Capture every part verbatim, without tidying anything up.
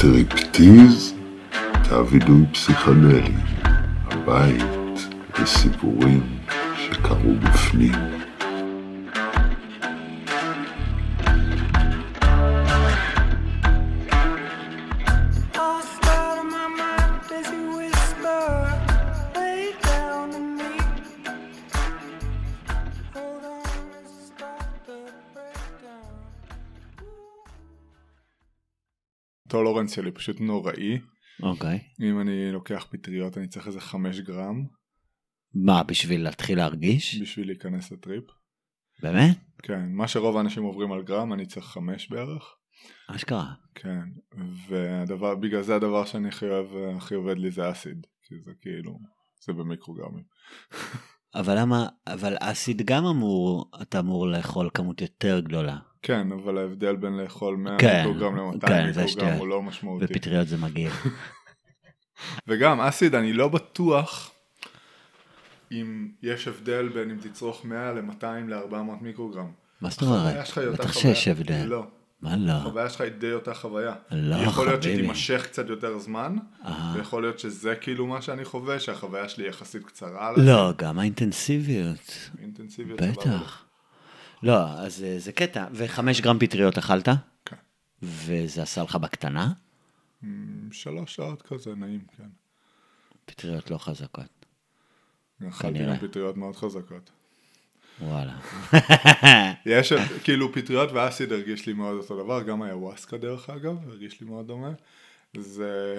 טריפטיז, תא וידוי פסיכדלי, הבית לסיפורים שקרו בפנים. טולרנס שלי פשוט נוראי. אוקיי. אם אני לוקח פטריות אני צריך איזה חמש גרם. מה, בשביל להתחיל להרגיש? בשביל להיכנס לטריפ. באמת? כן, מה שרוב האנשים עוברים על גרם, אני צריך חמש בערך. אשכרה. כן, והדבר, בגלל זה הדבר שאני הכי אוהב, הכי עובד לי זה אסיד, כי זה כאילו, זה במיקרוגרמים. אבל למה, אבל אסיד גם אמור, אתה אמור לאכול כמות יותר גדולה. כן, אבל ההבדל בין לאכול מאה כן, מיקרוגרם ל-מאתיים כן, מיקרוגרם הוא לא משמעותי. ופטריות זה מגעיל. וגם אסיד, אני לא בטוח אם יש הבדל בין אם תצרוך מאה ל-מאתיים ל-ארבע מאות מיקרוגרם. מה זאת אומרת? בטח שיש הבדל. לא. מה לא? החוויה שלך היא די אותה חוויה. לא, יכול להיות חביבי. שתימשך קצת יותר זמן, ויכול להיות שזה כאילו מה שאני חווה, שהחוויה שלי יחסית קצרה. לא, גם האינטנסיביות. אינטנסיביות. בטח. לא, אז זה קטע. וחמש גרם פטריות אכלת? כן. וזה עשה לך בקטנה? שלוש שעות כזה, נעים, כן. פטריות לא חזקות. אכלתי גם פטריות מאוד חזקות. וואלה. יש, כאילו, פטריות ואסיד הרגיש לי מאוד אותו דבר, גם היוואסקה דרך אגב, הרגיש לי מאוד דומה. זה,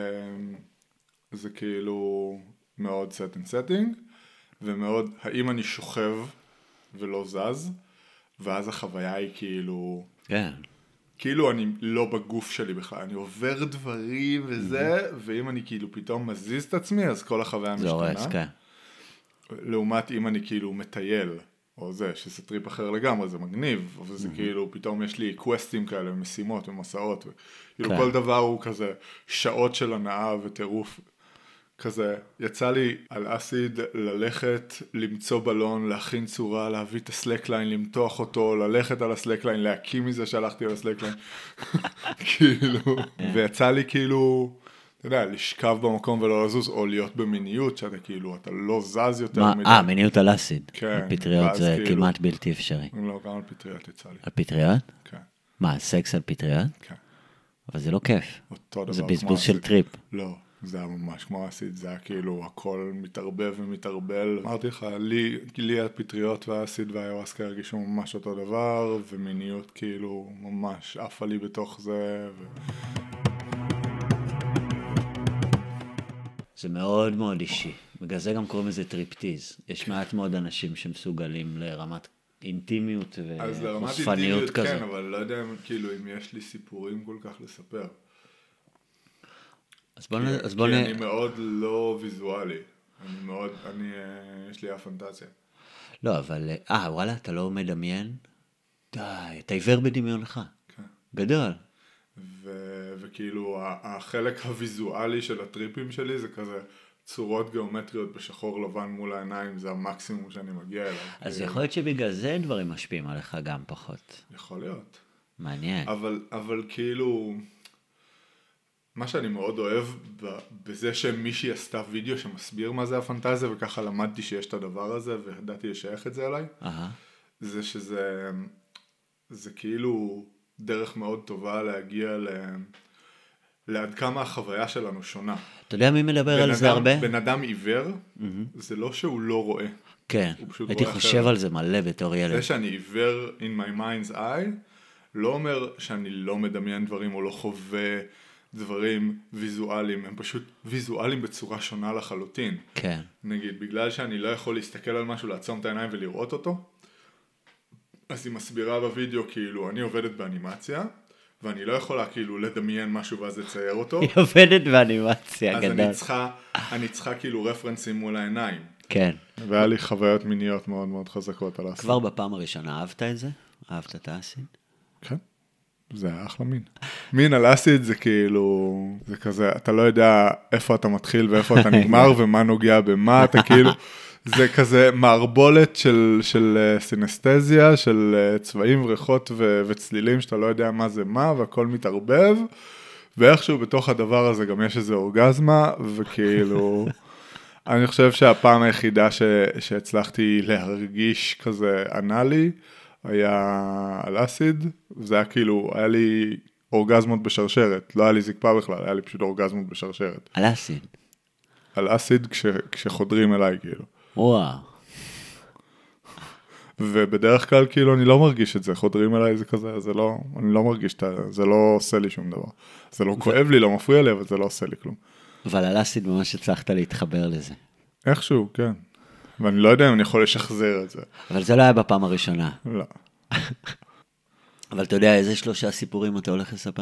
זה כאילו מאוד set and setting, ומאוד, האם אני שוכב ולא זז, ואז החוויה היא כאילו, כן. כאילו אני לא בגוף שלי בכלל, אני עובר דברים וזה, ואם אני כאילו פתאום מזיז את עצמי, אז כל החוויה משתנה. זה הורס, כן. לעומת אם אני כאילו מטייל, או זה, שזה טריפ אחר לגמרי, זה מגניב, אבל זה כאילו, פתאום יש לי קווסטים כאלה, משימות ומסעות, כאילו כל דבר הוא כזה שעות של הנאה וטירוף, כזה, יצא לי על אסיד ללכת, למצוא בלון, להכין צורה, להביא את הסלקליין, למתוח אותו, ללכת על הסלקליין, להקים מזה שהלכתי על הסלקליין, כאילו, ויצא לי כאילו, אתה יודע, לשכב במקום ולא לזוז, או להיות במיניות, שאתה כאילו, אתה לא זז יותר מדי. אה, מיניות על אסיד. כן. פטריות זה כמעט בלתי אפשרי. לא, גם על פטריות יצא לי. על פטריות? כן. מה, סקס על פטריות? כן. אבל זה לא כיף. אותו דבר. זה בזבוז של טריפ. לא, זה היה ממש כמו אסיד, זה היה כאילו, הכל מתערבב ומתערבל. אמרתי לך, לי, לי הפטריות והאסיד והיוואסקה הרגישו ממש אותו דבר, ומיניות כאילו, ממש עפה לי בתוך זה, ו... זה מאוד מאוד אישי. בגלל זה גם קוראים לזה טריפטיז. יש מעט מאוד אנשים שמסוגלים לרמת אינטימיות וחושפניות כזאת. אז לרמת אינטימיות כן, אבל לא יודע כאילו אם יש לי סיפורים כל כך לספר. אז בוא נ... כי, כי אני מאוד לא ויזואלי. אני מאוד, אני, יש לי הפנטזיה. לא, אבל, אה, וואלה, אתה לא מדמיין? די, אתה עיוור בדמיונך. כן. גדול. ו- וכאילו החלק הוויזואלי של הטריפים שלי זה כזה צורות גיאומטריות בשחור לבן מול העיניים, זה המקסימום שאני מגיע אליו. אז כאילו... יכול להיות שבגלל זה דברים משפיעים עליך גם פחות. יכול להיות. מעניין. אבל, אבל כאילו, מה שאני מאוד אוהב בזה שמישהי עשתה וידאו שמסביר מה זה הפנטזיה, וככה למדתי שיש את הדבר הזה וידעתי לשייך את זה אליי, uh-huh. זה שזה, זה כאילו... דרך מאוד טובה להגיע ל... לעד כמה החוויה שלנו שונה. אתה יודע מי מדבר על זה הרבה? בן אדם עיוור, mm-hmm. זה לא שהוא לא רואה. כן, הייתי חושב אחר. על זה מלא בתור ילד. זה שאני עיוור in my mind's eye, לא אומר שאני לא מדמיין דברים או לא חווה דברים ויזואליים, הם פשוט ויזואליים בצורה שונה לחלוטין. כן. נגיד, בגלל שאני לא יכול להסתכל על משהו, לעצום את העיניים ולראות אותו, אז היא מסבירה בווידאו כאילו אני עובדת באנימציה ואני לא יכולה כאילו לדמיין משהו ואז לצייר אותו. היא עובדת באנימציה, גדול. אז אני צריכה, אני צריכה כאילו רפרנסים מול העיניים. כן. והיה לי חוויות מיניות מאוד מאוד חזקות על אסיד. כבר בפעם הראשונה אהבת את זה? אהבת את האסיד? כן. זה היה אחלה מין. מין על אסיד זה כאילו, זה כזה, אתה לא יודע איפה אתה מתחיל ואיפה אתה נגמר ומה נוגע במה, אתה כאילו... זה כזה מערבולת של, של סינסטזיה, של צבעים, ריחות ו- וצלילים, שאתה לא יודע מה זה מה, והכל מתערבב, ואיכשהו בתוך הדבר הזה גם יש איזו אורגזמה, וכאילו, אני חושב שהפעם היחידה ש, שהצלחתי להרגיש כזה אנאלי, היה על אסיד, וזה היה כאילו, היה לי אורגזמות בשרשרת, לא היה לי זקפה בכלל, היה לי פשוט אורגזמות בשרשרת. על אסיד? על אסיד כש, כשחודרים אליי, כאילו. וואו. ובדרך כלל, כאילו, אני לא מרגיש את זה, חודרים אליי זה כזה, זה לא, אני לא מרגיש את זה, זה לא עושה לי שום דבר. זה לא כואב לי, לא מפריע לי, אבל זה לא עושה לי כלום. אבל על אסיד ממש הצלחת להתחבר לזה. איכשהו, כן. ואני לא יודע אם אני יכול לשחזר את זה. אבל זה לא היה בפעם הראשונה. לא. אבל אתה יודע איזה שלושה סיפורים אתה הולך לספר?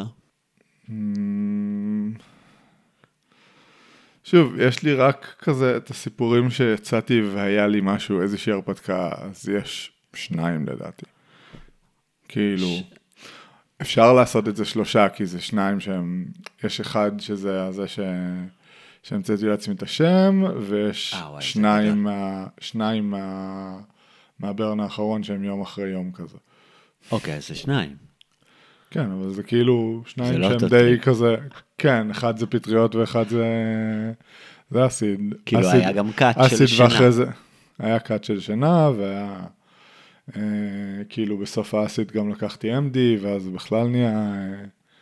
שוב, יש לי רק כזה את הסיפורים שיצאתי והיה לי משהו, איזושהי הרפתקה, אז יש שניים לדעתי. כאילו, אפשר לעשות את זה שלושה, כי זה שניים שהם, יש אחד שזה זה ש... שהמצאתי לעצמי את השם, ויש שניים, מה, שניים מה, מהברן האחרון שהם יום אחרי יום כזה. אוקיי, אז זה שניים. כן, אבל זה כאילו שניים זה לא שהם טוטלי. די כזה, כן, אחד זה פטריות ואחד זה, זה אסיד. כאילו אסיד, היה גם קאט של אסיד שינה. ואחרי זה, היה קאט של שינה, והיה, אה, כאילו בסוף האסיד גם לקחתי אם די, ואז בכלל נהיה אה,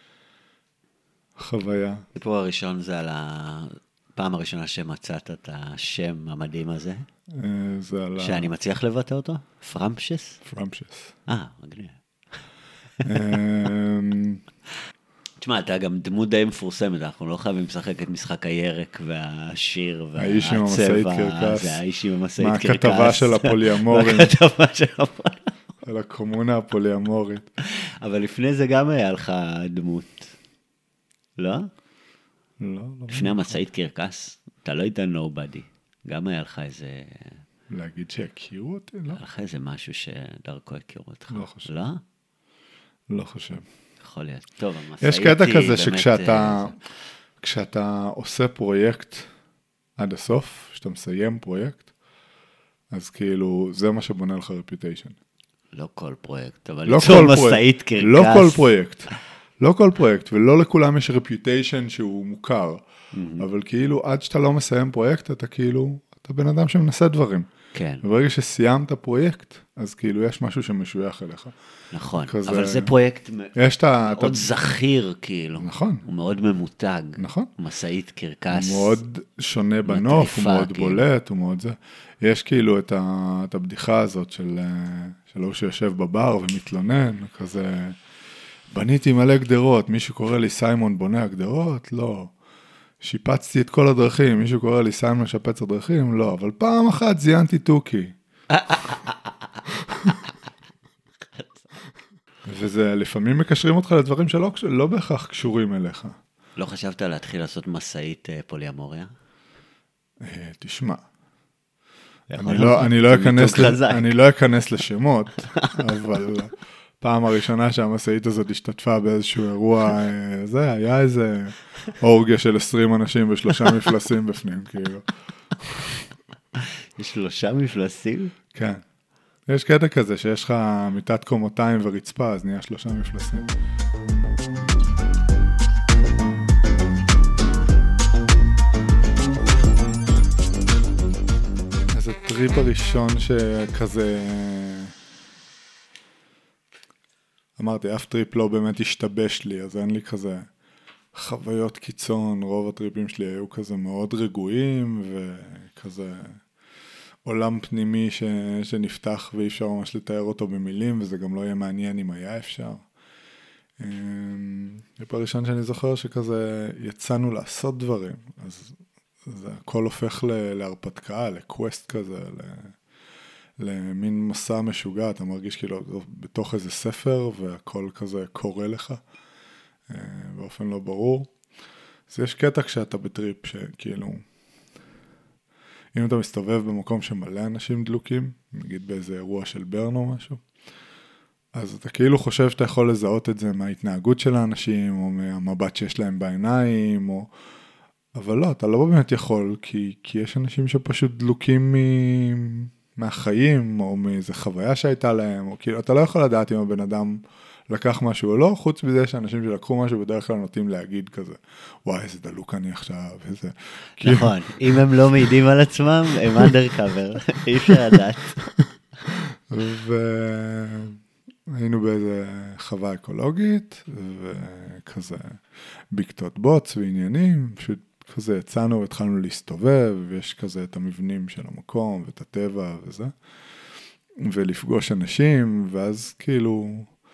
חוויה. הסיפור הראשון זה על הפעם הראשונה שמצאת את השם המדהים הזה, אה, זה על שאני מצליח לבטא אותו? פרמשס? פרמשס. אה, מגניב. אמ, תשמע, אתה גם דמות די מפורסמת, אנחנו לא חייבים לשחק את משחק הירק והשיר והצבע. האיש עם המשאית קרקס. זה האיש עם המשאית קרקס. מהכתבה של הפוליאמורים. מהכתבה של הפוליאמורים. על הקומונה הפוליאמורית. אבל לפני זה גם היה לך דמות. לא? לא, לא. לפני המשאית קרקס, אתה לא היית nobody. גם היה לך איזה... להגיד שהכירו אותי? לא. היה לך איזה משהו שדרכו הכירו אותך. לא חושב. לא? לא חושב. יכול להיות. טוב, המשאית יש קטע היא כזה באמת, שכשאתה אה, כשאתה עושה פרויקט עד הסוף, כשאתה מסיים פרויקט, אז כאילו זה מה שבונה לך רפיוטיישן. לא כל פרויקט, אבל לא ליצור כל משאית פרויקט. קרקס. לא כל פרויקט. לא כל פרויקט, ולא לכולם יש רפיוטיישן שהוא מוכר. אבל כאילו עד שאתה לא מסיים פרויקט, אתה כאילו, אתה בן אדם שמנסה דברים. כן, וברגע שסיימת פרויקט, אז כאילו יש משהו שמשוייך אליך. נכון. כזה- אבל זה פרויקט יש את ה... מאוד זכיר, כאילו. נכון. הוא מאוד ממותג. נכון. משאית קרקס. הוא מאוד שונה בנוף, הוא מטריפה, מאוד כאילו. בולט, הוא מאוד זה. יש כאילו את, ה, את הבדיחה הזאת של, אה, של הוא שיושב בבר ומתלונן, כזה, בניתי מלא גדרות, מישהו קורא לי סיימון בונה הגדרות? לא. שיפצתי את כל הדרכים, מישהו קורא לי סיימון משפץ הדרכים? לא. אבל פעם אחת זיינתי טוקי. וזה, לפעמים מקשרים אותך לדברים שלא לא בהכרח קשורים אליך. לא חשבת להתחיל לעשות משאית אה, פוליאמוריה? אה, תשמע. יכול אני להיות. לא, אני לא זה אכנס, מיתוג ל- חזק. אני לא אכנס לשמות, אבל פעם הראשונה שהמשאית הזאת השתתפה באיזשהו אירוע, אה, זה היה איזה אורגיה של עשרים אנשים ושלושה מפלסים בפנים, כאילו. יש שלושה מפלסים? כן. יש קטע כזה שיש לך מיטת קומותיים ורצפה, אז נהיה שלושה מפלסים. אז הטריפ הראשון שכזה... אמרתי, אף טריפ לא באמת השתבש לי, אז אין לי כזה חוויות קיצון, רוב הטריפים שלי היו כזה מאוד רגועים, וכזה עולם פנימי ש... שנפתח ואי אפשר ממש לתאר אותו במילים, וזה גם לא יהיה מעניין אם היה אפשר. הטריפ הראשון שאני זוכר שכזה יצאנו לעשות דברים, אז זה הכל הופך ל... להרפתקה, לקווסט כזה, ל... למין מסע משוגע, אתה מרגיש כאילו בתוך איזה ספר, והכל כזה קורה לך, באופן לא ברור. אז יש קטע כשאתה בטריפ, שכאילו, אם אתה מסתובב במקום שמלא אנשים דלוקים, נגיד באיזה אירוע של ברן או משהו, אז אתה כאילו חושב שאתה יכול לזהות את זה מההתנהגות של האנשים, או מהמבט שיש להם בעיניים, או... אבל לא, אתה לא באמת יכול, כי, כי יש אנשים שפשוט דלוקים מ... מהחיים, או מאיזו חוויה שהייתה להם, או כאילו, אתה לא יכול לדעת אם הבן אדם לקח משהו או לא, חוץ מזה שאנשים שלקחו משהו בדרך כלל נוטים להגיד כזה, וואי, איזה דלוק אני עכשיו, איזה... נכון, אם הם לא מעידים על עצמם, הם undercover, אי אפשר לדעת. והיינו באיזה חווה אקולוגית, וכזה בקתות בוץ ועניינים, פשוט כזה יצאנו והתחלנו להסתובב, ויש כזה את המבנים של המקום, ואת הטבע וזה, ולפגוש אנשים, ואז כאילו,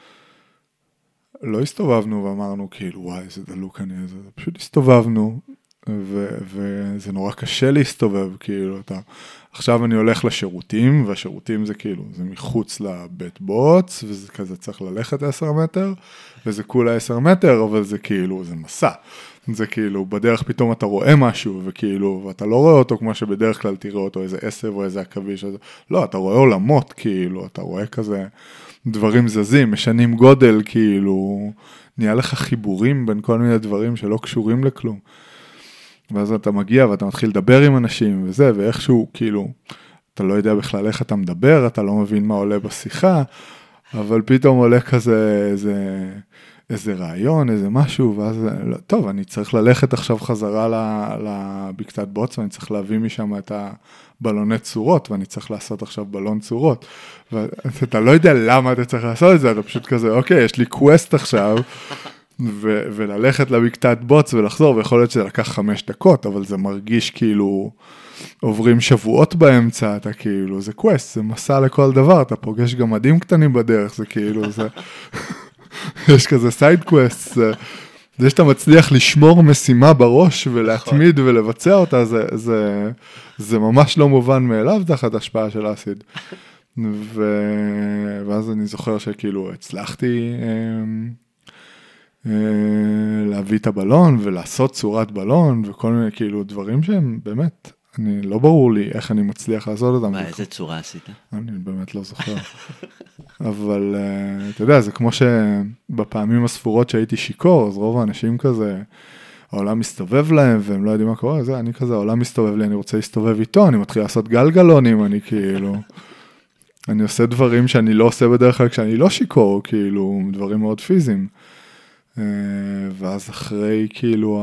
לא הסתובבנו ואמרנו כאילו, וואי, איזה דלוק אני, איזה, פשוט הסתובבנו, ו- וזה נורא קשה להסתובב, כאילו, אתה, עכשיו אני הולך לשירותים, והשירותים זה כאילו, זה מחוץ לבית בוץ, וזה כזה צריך ללכת עשר מטר, וזה כולה עשר מטר, אבל זה כאילו, זה מסע. זה כאילו, בדרך פתאום אתה רואה משהו, וכאילו, ואתה לא רואה אותו כמו שבדרך כלל תראה אותו, איזה עשב או איזה עכביש, לא, אתה רואה עולמות, כאילו, אתה רואה כזה דברים זזים, משנים גודל, כאילו, נהיה לך חיבורים בין כל מיני דברים שלא קשורים לכלום. ואז אתה מגיע ואתה מתחיל לדבר עם אנשים וזה, ואיכשהו, כאילו, אתה לא יודע בכלל איך אתה מדבר, אתה לא מבין מה עולה בשיחה, אבל פתאום עולה כזה איזה, איזה רעיון, איזה משהו, ואז, טוב, אני צריך ללכת עכשיו חזרה לבקתת בוץ, ואני צריך להביא משם את הבלוני צורות, ואני צריך לעשות עכשיו בלון צורות, ואתה לא יודע למה אתה צריך לעשות את זה, אתה פשוט כזה, אוקיי, יש לי קווסט עכשיו, ו- וללכת לבקתת בוץ ולחזור, ויכול להיות שזה לקח חמש דקות, אבל זה מרגיש כאילו עוברים שבועות באמצע, אתה כאילו, זה קווסט, זה מסע לכל דבר, אתה פוגש גם מדים קטנים בדרך, זה כאילו, זה, יש כזה סייד קווסט, זה, זה שאתה מצליח לשמור משימה בראש ולהתמיד ולבצע אותה, זה, זה, זה ממש לא מובן מאליו תחת השפעה של אסיד. ו... ואז אני זוכר שכאילו הצלחתי להביא את הבלון ולעשות צורת בלון וכל מיני כאילו דברים שהם באמת, אני לא ברור לי איך אני מצליח לעשות אותם. מה, איזה צורה עשית? אני באמת לא זוכר. אבל אתה יודע, זה כמו שבפעמים הספורות שהייתי שיקור, אז רוב האנשים כזה, העולם מסתובב להם והם לא יודעים מה קורה, זה, אני כזה, העולם מסתובב לי, אני רוצה להסתובב איתו, אני מתחיל לעשות גלגלונים, אני כאילו, אני עושה דברים שאני לא עושה בדרך כלל כשאני לא שיקור, כאילו, דברים מאוד פיזיים. ואז אחרי כאילו,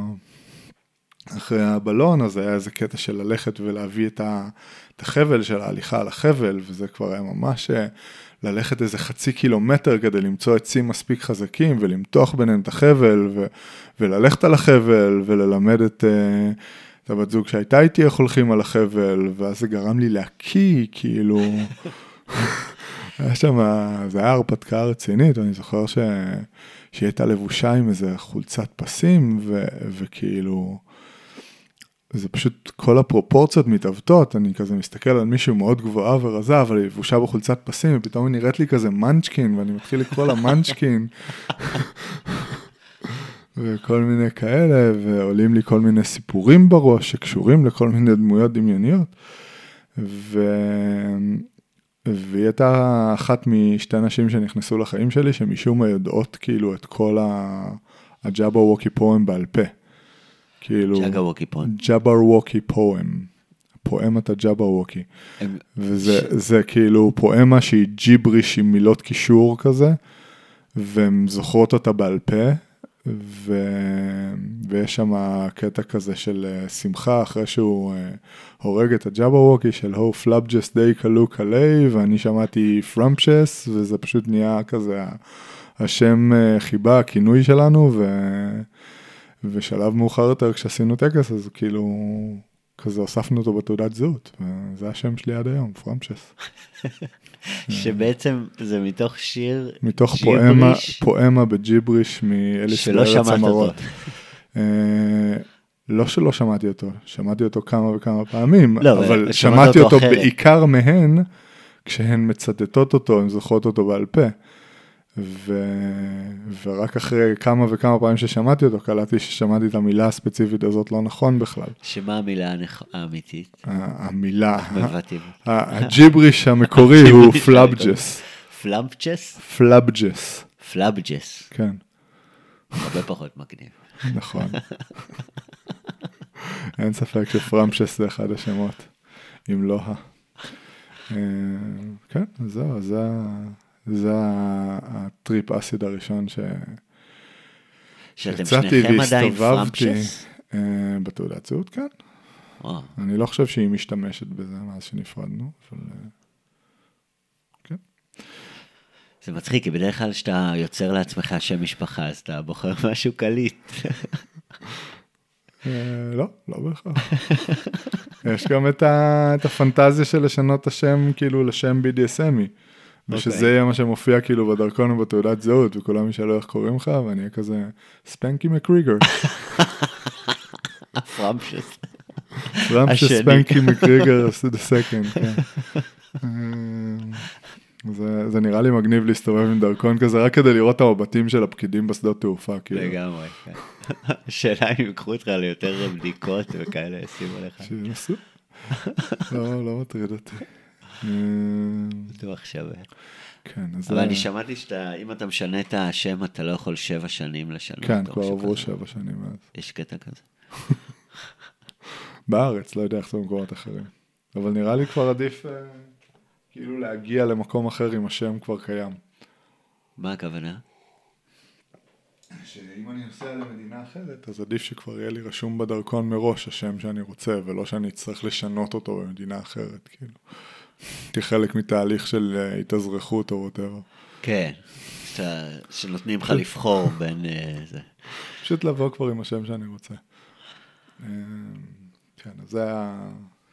אחרי הבלון, אז היה איזה קטע של ללכת ולהביא את החבל של ההליכה על החבל, וזה כבר היה ממש ללכת איזה חצי קילומטר כדי למצוא עצים מספיק חזקים, ולמתוח ביניהם את החבל, ו- וללכת על החבל, וללמד את, את הבת זוג שהייתה איתי איך הולכים על החבל, ואז זה גרם לי להקיא, כאילו, היה שם, זה היה הרפתקה רצינית, ואני זוכר ש... שהיא הייתה לבושה עם איזה חולצת פסים, ו- וכאילו, זה פשוט כל הפרופורציות מתעוותות, אני כזה מסתכל על מישהו מאוד גבוהה ורזה, אבל היא לבושה בחולצת פסים, ופתאום היא נראית לי כזה מנצ'קין, ואני מתחיל לקרוא לה מנצ'קין, וכל מיני כאלה, ועולים לי כל מיני סיפורים בראש, שקשורים לכל מיני דמויות דמיוניות, ו... והיא הייתה אחת משתי נשים שנכנסו לחיים שלי, שמשום מה יודעות כאילו את כל הג'אברווקי פואם בעל פה. כאילו, ג'אברווקי פואם. ג'אברווקי פואם. פואמת הג'אברווקי. וזה זה כאילו פואמה שהיא ג'יבריש עם מילות קישור כזה, והן זוכרות אותה בעל פה, ו... ויש שם קטע כזה של שמחה אחרי שהוא הורג את הג'אברווקי של הו פלאבג'ס די קלו קלי, ואני שמעתי פרמפשס, וזה פשוט נהיה כזה השם חיבה, הכינוי שלנו, ו... ושלב מאוחר יותר כשעשינו טקס, אז כאילו כזה הוספנו אותו בתעודת זהות, וזה השם שלי עד היום, פרמפשס. שבעצם זה מתוך שיר מתוך פואמה, פואמה בג'יבריש מאליס בארץ המרות. לא שלא שמעתי אותו, שמעתי אותו כמה וכמה פעמים, לא, אבל שמעתי אותו, אותו בעיקר מהן, כשהן מצטטות אותו, הן זוכרות אותו בעל פה. ו... ורק אחרי כמה וכמה פעמים ששמעתי אותו, קלטתי ששמעתי את המילה הספציפית הזאת לא נכון בכלל. שמה המילה האמיתית? המילה, מבטאים. הג'יבריש המקורי הוא פלאבג'ס. פלאבג'ס? פלאבג'ס. פלאבג'ס. כן. הרבה פחות מגניב. נכון. אין ספק שפרמשס זה אחד השמות, אם לא ה. כן, זהו, זה... זה הטריפ אסיד הראשון ש... שאתם שניכם עדיין פרמשס? בתעודת זהות, כן. אני לא חושב שהיא משתמשת בזה מאז שנפרדנו, אבל... כן. זה מצחיק, כי בדרך כלל שאתה יוצר לעצמך שם משפחה, אז אתה בוחר משהו קליט. לא, לא בהכרח. יש גם את הפנטזיה של לשנות את השם, כאילו, לשם בי די אס אמי. ושזה יהיה מה שמופיע כאילו בדרכון ובתעודת זהות, וכולם ישאלו איך קוראים לך, ואני אהיה כזה, ספנקי מקריגר. פרמשס. פרמשס ספנקי מקריגר, עשו the second, כן. זה נראה לי מגניב להסתובב עם דרכון כזה, רק כדי לראות את המבטים של הפקידים בשדות תעופה, כאילו. לגמרי, כן. השאלה אם יקחו אותך ליותר בדיקות וכאלה, ישימו לך. שינסו. לא, לא מטריד אותי. בטוח שווה. כן, אז... אבל אני שמעתי שאתה, אם אתה משנה את השם, אתה לא יכול שבע שנים לשנות. כן, כבר עברו שבע שנים אז. יש קטע כזה. בארץ, לא יודע איך זה במקומות אחרים. אבל נראה לי כבר עדיף כאילו להגיע למקום אחר עם השם כבר קיים. מה הכוונה? שאם אני נוסע למדינה אחרת, אז עדיף שכבר יהיה לי רשום בדרכון מראש השם שאני רוצה, ולא שאני אצטרך לשנות אותו במדינה אחרת, כאילו. הייתי חלק מתהליך של התאזרחות או whatever. כן, שנותנים לך לבחור בין זה. פשוט לבוא כבר עם השם שאני רוצה. כן, אז זה היה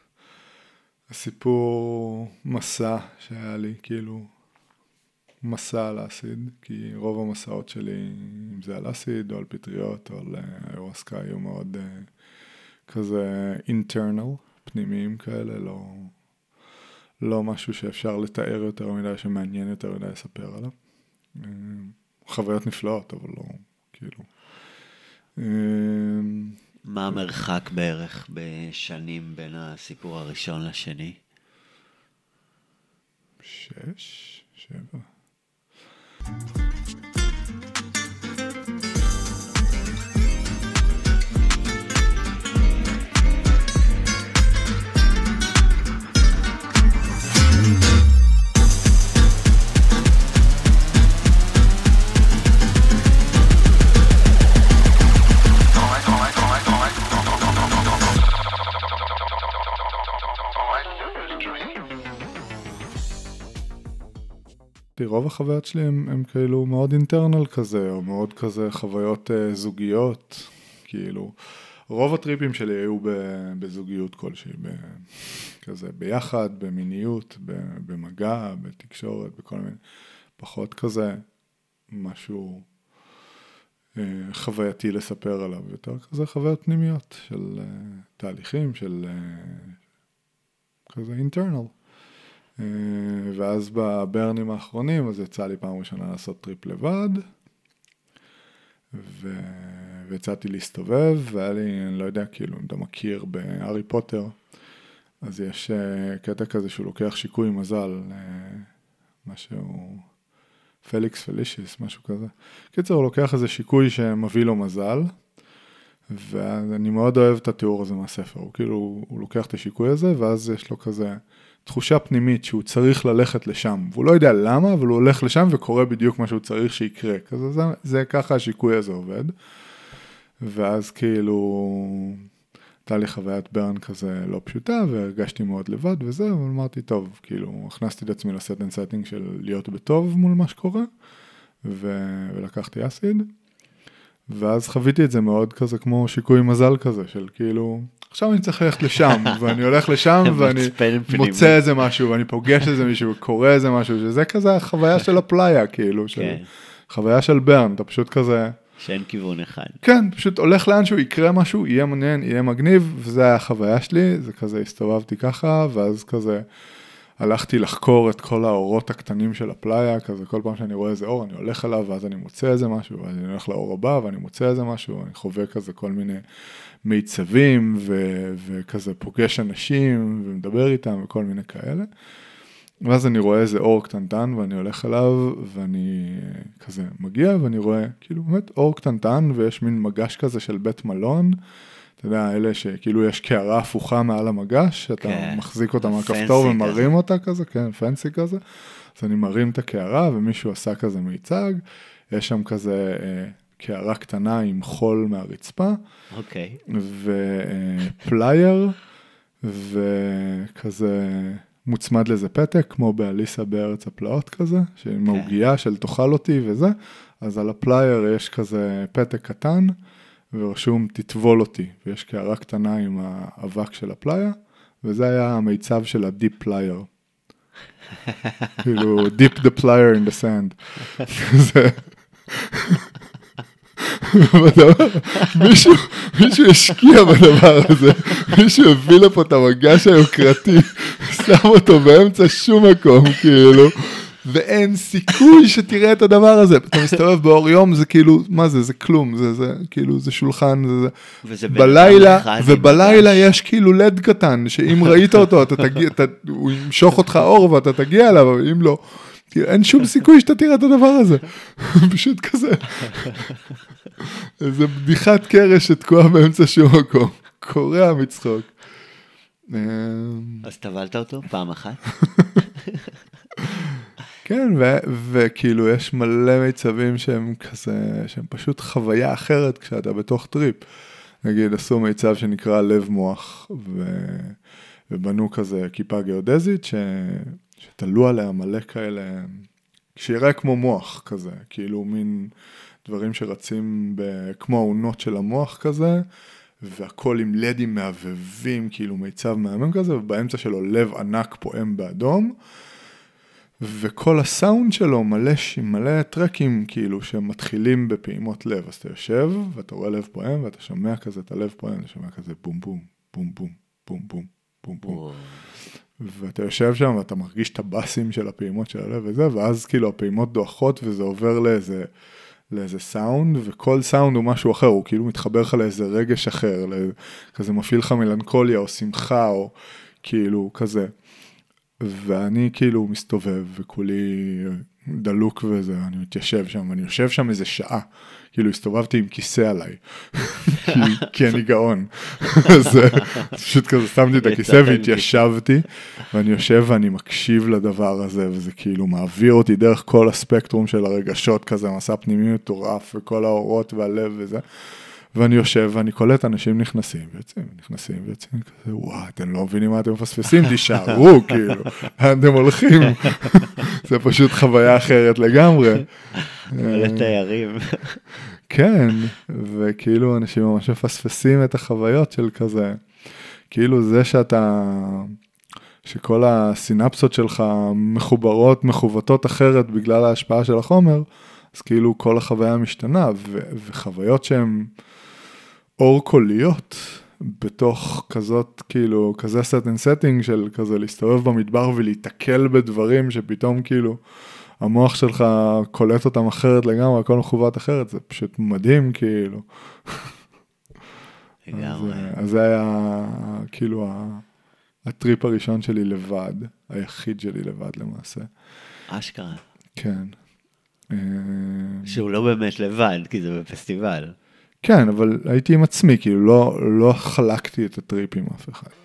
הסיפור מסע שהיה לי, כאילו מסע על אסיד, כי רוב המסעות שלי, אם זה על אסיד או על פטריות או על איורסקה, היו מאוד כזה internal, פנימיים כאלה, לא... לא משהו שאפשר לתאר יותר מדי, שמעניין יותר מדי לספר עליו. חוויות נפלאות, אבל לא, כאילו. מה המרחק בערך בשנים בין הסיפור הראשון לשני? שש, שבע. רוב החוויות שלי הם, הם כאילו מאוד אינטרנל כזה, או מאוד כזה חוויות uh, זוגיות, כאילו, רוב הטריפים שלי היו בזוגיות כלשהי, כזה ביחד, במיניות, במגע, בתקשורת, בכל מיני, פחות כזה משהו uh, חווייתי לספר עליו, יותר כזה חוויות פנימיות של uh, תהליכים, של uh, כזה אינטרנל. ואז בברנים האחרונים, אז יצא לי פעם ראשונה לעשות טריפ לבד, ו... ויצאתי להסתובב, והיה לי, אני לא יודע, כאילו, אם אתה מכיר בהארי פוטר, אז יש קטע כזה שהוא לוקח שיקוי מזל, משהו, פליקס פלישיס, משהו כזה. קיצר, הוא לוקח איזה שיקוי שמביא לו מזל, ואני מאוד אוהב את התיאור הזה מהספר, הוא כאילו, הוא לוקח את השיקוי הזה, ואז יש לו כזה... תחושה פנימית שהוא צריך ללכת לשם, והוא לא יודע למה, אבל הוא הולך לשם וקורא בדיוק מה שהוא צריך שיקרה, כזה זה, זה ככה השיקוי הזה עובד, ואז כאילו, הייתה לי חוויית ברן כזה לא פשוטה, והרגשתי מאוד לבד וזה, אבל אמרתי, טוב, כאילו, הכנסתי את עצמי לסט אנד סטינג של להיות בטוב מול מה שקורה, ו- ולקחתי אסיד, ואז חוויתי את זה מאוד כזה, כמו שיקוי מזל כזה, של כאילו, עכשיו אני צריך ללכת לשם, ואני הולך לשם, ואני מוצא איזה משהו, ואני פוגש איזה מישהו, וקורא איזה משהו, שזה כזה החוויה של הפלאיה, כאילו, חוויה של ברן, אתה פשוט כזה... שאין כיוון אחד. כן, פשוט הולך לאן שהוא יקרה משהו, יהיה מעניין, יהיה מגניב, וזה היה החוויה שלי, זה כזה הסתובבתי ככה, ואז כזה הלכתי לחקור את כל האורות הקטנים של הפלאיה, כזה כל פעם שאני רואה איזה אור, אני הולך אליו, ואז אני מוצא איזה משהו, ואז אני הולך לאור הבא, ואני מוצא איזה משהו, אני חווה כזה כל מיני מיצבים, ו- וכזה פוגש אנשים, ומדבר איתם, וכל מיני כאלה. ואז אני רואה איזה אור קטנטן, ואני הולך אליו, ואני כזה מגיע, ואני רואה, כאילו, באמת, אור קטנטן, ויש מין מגש כזה של בית מלון, אתה יודע, אלה שכאילו יש קערה הפוכה מעל המגש, שאתה כן. מחזיק אותה מהכפתור פנסי ומרים כזה. אותה כזה, כן, פנסי כזה. אז אני מרים את הקערה, ומישהו עשה כזה מיצג, יש שם כזה אה, קערה קטנה עם חול מהרצפה, אוקיי. ופלייר, וכזה מוצמד לזה פתק, כמו באליסה בארץ הפלאות כזה, עם העוגיה של תאכל אותי וזה, אז על הפלייר יש כזה פתק קטן, ורשום תטבול אותי, ויש קערה קטנה עם האבק של הפלייר, וזה היה המיצב של הדיפ פלייר. כאילו, deep the plier in the sand. זה... מישהו, מישהו השקיע בדבר הזה, מישהו הביא לפה את המגש היוקרתי, שם אותו באמצע שום מקום, כאילו, ואין סיכוי שתראה את הדבר הזה. אתה מסתובב באור יום, זה כאילו, מה זה? זה כלום, זה, זה, כאילו, זה שולחן, זה, זה. בלילה, ובלילה יש כאילו לד קטן, שאם ראית אותו, אתה תגיע, אתה, הוא ימשוך אותך אור, ואתה תגיע אליו, אבל אם לא, אין שום סיכוי שאתה תראה את הדבר הזה. פשוט כזה. איזה בדיחת קרש שתקועה באמצע שום מקום. קורע מצחוק. אז טבלת אותו פעם אחת? כן, וכאילו יש מלא מיצבים שהם כזה, שהם פשוט חוויה אחרת כשאתה בתוך טריפ. נגיד, עשו מיצב שנקרא לב מוח, ובנו כזה כיפה גיאודזית, שתלו עליה מלא כאלה, שיראה כמו מוח כזה, כאילו מין דברים שרצים כמו העונות של המוח כזה, והכל עם לדים מעבבים, כאילו מיצב מהמם כזה, ובאמצע שלו לב ענק פועם באדום, וכל הסאונד שלו מלא, מלא טרקים כאילו שמתחילים בפעימות לב, אז אתה יושב ואתה רואה לב פועם ואתה שומע כזה את הלב פועם, אתה שומע כזה בום בום, בום בום, בום בום, בום בום, ואתה יושב שם ואתה מרגיש את הבאסים של הפעימות של הלב וזה, ואז כאילו הפעימות דועכות וזה עובר לאיזה, לאיזה סאונד, וכל סאונד הוא משהו אחר, הוא כאילו מתחבר לך לאיזה רגש אחר, כזה מפעיל לך מלנכוליה או שמחה או כאילו כזה. ואני כאילו מסתובב וכולי דלוק וזה, אני מתיישב שם, ואני יושב שם איזה שעה, כאילו הסתובבתי עם כיסא עליי, כי, כי אני גאון. אז פשוט כזה שמתי את הכיסא והתיישבתי, ואני יושב ואני מקשיב לדבר הזה, וזה כאילו מעביר אותי דרך כל הספקטרום של הרגשות כזה, מסע פנימי מטורף, וכל האורות והלב וזה, ואני יושב ואני קולט אנשים נכנסים ויוצאים, נכנסים ויוצאים, כזה, וואו, אתם לא מבינים מה אתם מפספסים, תישארו, כאילו, אתם הולכים, זה פשוט חוויה אחרת לגמרי. לתיירים. כן, וכאילו אנשים ממש מפספסים את החוויות של כזה, כאילו זה שאתה, שכל הסינפסות שלך מחוברות, מחובטות אחרת בגלל ההשפעה של החומר, אז כאילו כל החוויה משתנה, ו- וחוויות שהן אור קוליות, בתוך כזאת, כאילו, כזה set and setting של כזה להסתובב במדבר ולהתקל בדברים שפתאום כאילו המוח שלך קולט אותם אחרת לגמרי, הכל מחוות אחרת, זה פשוט מדהים כאילו. לגמרי. אז, אז זה היה כאילו הטריפ הראשון שלי לבד, היחיד שלי לבד למעשה. אשכרה. כן. שהוא לא באמת לבד, כי זה בפסטיבל. כן, אבל הייתי עם עצמי, כאילו לא, לא חלקתי את הטריפ עם אף אחד.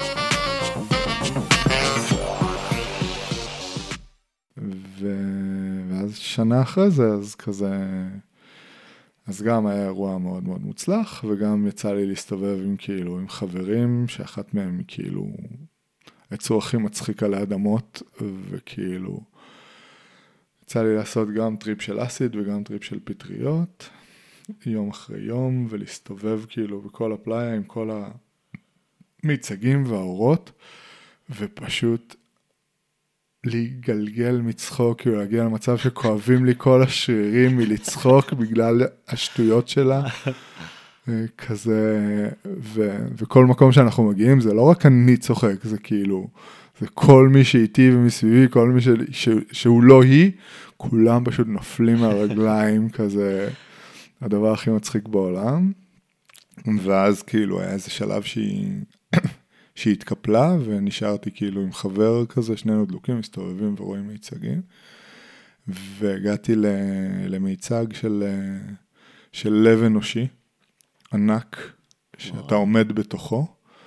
ו... ואז שנה אחרי זה, אז כזה, אז גם היה אירוע מאוד מאוד מוצלח, וגם יצא לי להסתובב עם כאילו, עם חברים, שאחת מהם כאילו, יצאו הכי מצחיקה לאדמות, וכאילו, יצא לי לעשות גם טריפ של אסיד וגם טריפ של פטריות, יום אחרי יום, ולהסתובב כאילו בכל הפלאיה עם כל המיצגים והאורות, ופשוט להיגלגל מצחוק, כאילו להגיע למצב שכואבים לי כל השרירים מלצחוק בגלל השטויות שלה, כזה, ו, וכל מקום שאנחנו מגיעים, זה לא רק אני צוחק, זה כאילו, זה כל מי שאיתי ומסביבי, כל מי ש, ש, שהוא לא היא, כולם פשוט נופלים מהרגליים, כזה, הדבר הכי מצחיק בעולם, ואז כאילו היה איזה שלב שהיא, שהיא התקפלה, ונשארתי כאילו עם חבר כזה, שנינו דלוקים, מסתובבים ורואים מיצגים, והגעתי למיצג של, של לב אנושי, ענק, שאתה עומד בתוכו,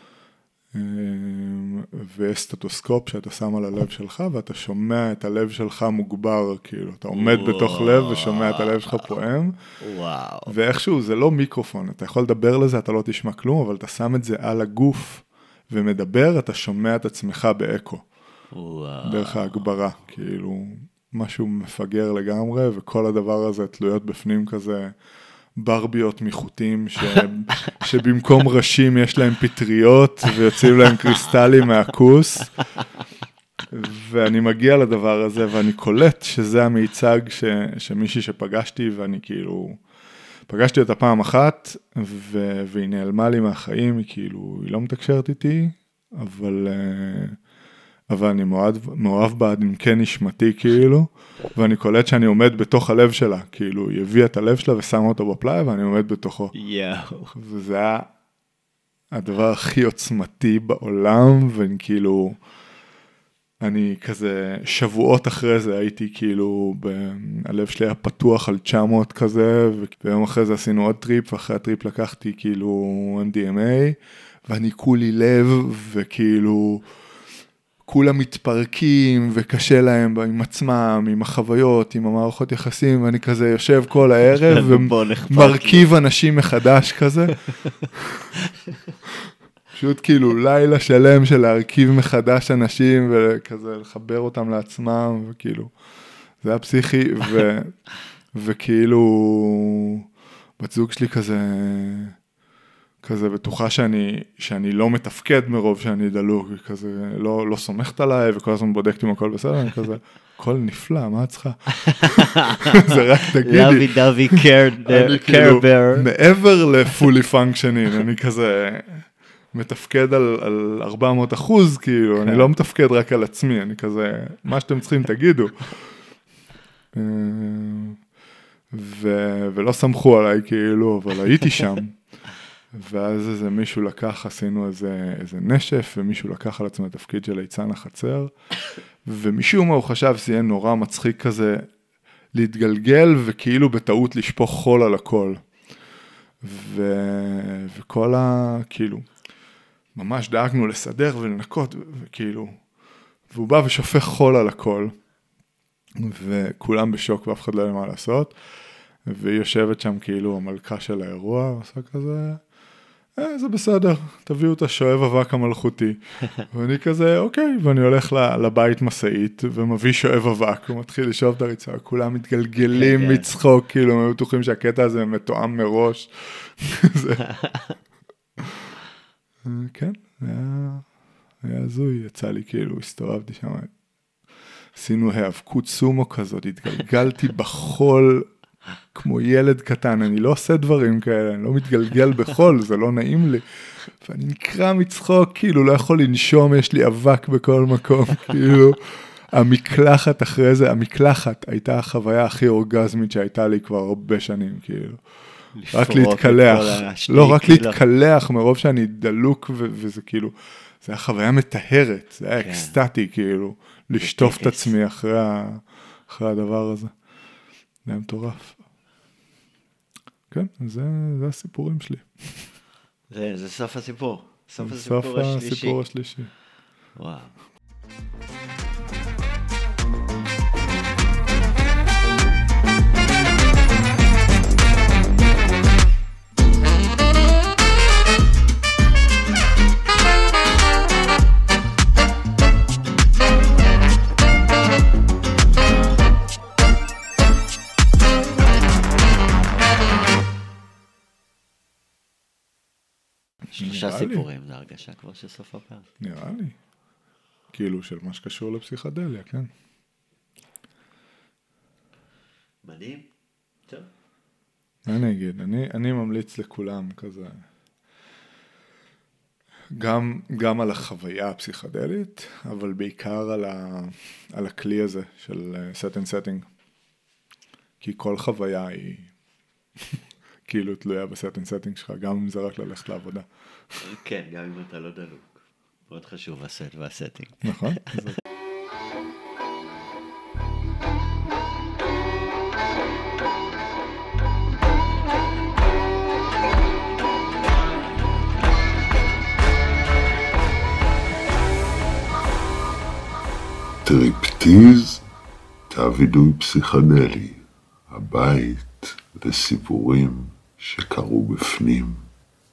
ויש סטטוסקופ שאתה שם על הלב שלך, ואתה שומע את הלב שלך מוגבר, כאילו, אתה עומד בתוך לב ושומע את הלב שלך פועם, ואיכשהו זה לא מיקרופון, אתה יכול לדבר לזה, אתה לא תשמע כלום, אבל אתה שם את זה על הגוף ומדבר, אתה שומע את עצמך באקו, דרך ההגברה, כאילו, משהו מפגר לגמרי, וכל הדבר הזה תלויות בפנים כזה, ברביות מחוטים, ש... שבמקום ראשים יש להם פטריות, ויוצאים להם קריסטלים מהכוס, ואני מגיע לדבר הזה, ואני קולט שזה המייצג ש... שמישהי שפגשתי, ואני כאילו, פגשתי אותה פעם אחת, ו... והיא נעלמה לי מהחיים, היא כאילו, היא לא מתקשרת איתי, אבל... אבל אני מאוהב, מאוהב בה עם כן נשמתי כאילו, ואני קולט שאני עומד בתוך הלב שלה, כאילו היא הביאה את הלב שלה ושמה אותו בפלאי, ואני עומד בתוכו. יאו. וזה היה הדבר הכי עוצמתי בעולם, ואני כאילו, אני כזה, שבועות אחרי זה הייתי כאילו, הלב שלי היה פתוח על תשע מאות כזה, ויום אחרי זה עשינו עוד טריפ, ואחרי הטריפ לקחתי כאילו אם די אם איי, ואני כולי לב, וכאילו, כולם מתפרקים וקשה להם עם עצמם, עם החוויות, עם המערכות יחסים, ואני כזה יושב כל הערב ומרכיב אנשים מחדש כזה. פשוט כאילו לילה שלם של להרכיב מחדש אנשים וכזה לחבר אותם לעצמם, וכאילו, זה היה פסיכי, ו, וכאילו, בת זוג שלי כזה, כזה בטוחה שאני, שאני לא מתפקד מרוב שאני דלוק, כזה לא, לא סומכת עליי, וכל הזמן בודקת אם הכל בסדר, אני כזה, הכל נפלא, מה את צריכה? זה רק תגידי. לוי דווי קר בר. מעבר לפולי פונקשנינג, אני כזה מתפקד על, על ארבע מאות אחוז, כאילו, אני לא מתפקד רק על עצמי, אני כזה, מה שאתם צריכים תגידו. ו, ולא סמכו עליי, כאילו, אבל הייתי שם. ואז איזה מישהו לקח, עשינו איזה, איזה נשף, ומישהו לקח על עצמו התפקיד של ליצן החצר, ומשום מה הוא חשב שזה יהיה נורא מצחיק כזה, להתגלגל וכאילו בטעות לשפוך חול על הכל. ו... וכל ה... כאילו, ממש דאגנו לסדר ולנקות, וכאילו, והוא בא ושופך חול על הכל, וכולם בשוק ואף אחד לא יודע מה לעשות, והיא יושבת שם כאילו המלכה של האירוע, עושה כזה, אה, זה בסדר, תביאו את השואב אבק המלכותי. ואני כזה, אוקיי, ואני הולך לבית מסעית, ומביא שואב אבק, ומתחיל לשאוב את הריצה, כולם מתגלגלים מצחוק, כאילו, הם בטוחים שהקטע הזה מתואם מראש. כן, היה הזוי, יצא לי כאילו, הסתובבתי שם, עשינו היאבקות סומו כזאת, התגלגלתי בחול, כמו ילד קטן, אני לא עושה דברים כאלה, אני לא מתגלגל בחול, זה לא נעים לי, ואני נקרא מצחוק, כאילו לא יכול לנשום, יש לי אבק בכל מקום, כאילו, המקלחת אחרי זה, המקלחת הייתה החוויה הכי אורגזמית שהייתה לי כבר הרבה שנים, כאילו, רק להתקלח, לא, רק להתקלח מרוב שאני דלוק, וזה כאילו, זה היה חוויה מטהרת, זה היה אקסטטי, כאילו, לשטוף את עצמי אחרי הדבר הזה. זה היה מטורף. כן, זה, זה הסיפורים שלי. זה, זה סוף הסיפור. סוף זה הסיפור סוף השלישי. הסיפור השלישי. וואו. שלושה סיפורים, זה הרגשה כבר של סוף הפרק. נראה לי. כאילו של מה שקשור לפסיכדליה, כן. מדהים. טוב. אני אגיד, אני, אני ממליץ לכולם כזה, גם, גם על החוויה הפסיכדלית, אבל בעיקר על, ה, על הכלי הזה של set and setting. כי כל חוויה היא כאילו תלויה בסט אנד סטינג שלך, גם אם זה רק ללכת לעבודה. כן, גם אם אתה לא דלוק. מאוד חשוב הסט והסטינג. נכון. טריפטיז, תא וידוי פסיכדלי, הבית לסיפורים שקרו בפנים.